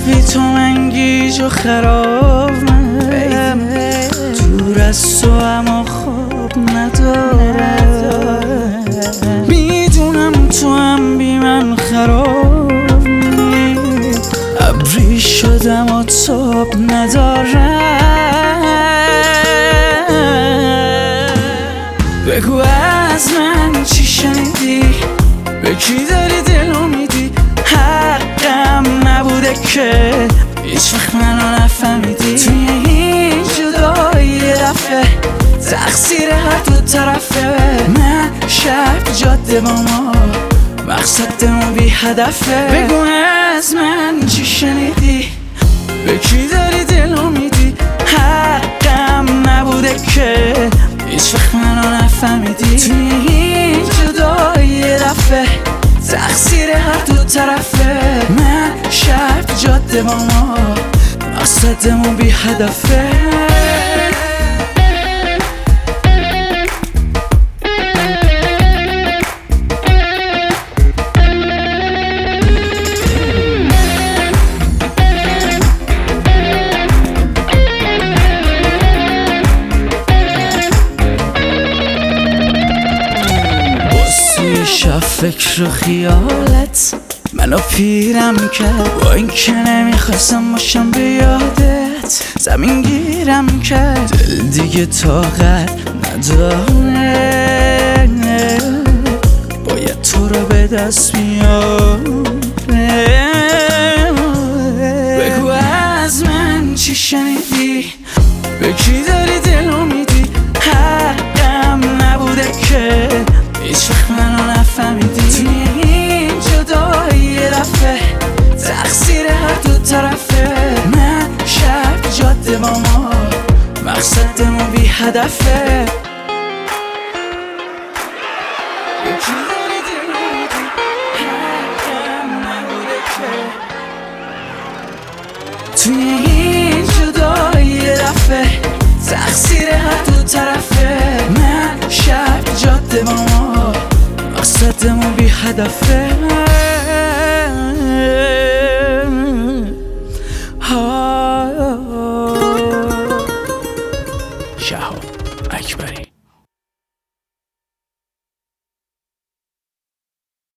بی تو من گیج و خرابم، دور از تو اما خواب ندارم. میدونم تو هم بی من خرابی، ابری شدم و تاب ندارم. بگو از من چی شنیدی، به کی داری دلو میدی؟ حقم نبوده که هیچ وقت منو نفهمیدی. توی این جدایی یه دفعه تقصیر هر دو طرفه. من شب جاده با ما مقصدمون بی هدفه. بگو از من چی شنیدی، به کی داری دلو میدی؟ حقم نبوده که هیچ وقت منو نفهمیدی. توی این جدایی یه دفعه تقصیر هر دو طرفه. من شب جاده با ما مقصدمون بی هدفه. شب فکر و خیالت منو پیرم کرد، با این که نمیخواستم باشم به یادت. زمین گیرم کرد، دل دیگه طاقت نداره، باید تو رو به دست بیاره. بگو از من چی شنیدی، به کی داری دلو میدی؟ حقم نبوده که هیچ وقت منو نفهمیدی. توی این جدایی یه دفعه تقصیر هر دو طرفه. من شب جاده با ما مقصدمون بی هدفه. یکی داری دلو میدی، حقم نبوده که. توی این جدایی یه دفعه تقصیر هر دو طرفه. من شب جاده با ما مقصدمون بی هدفه.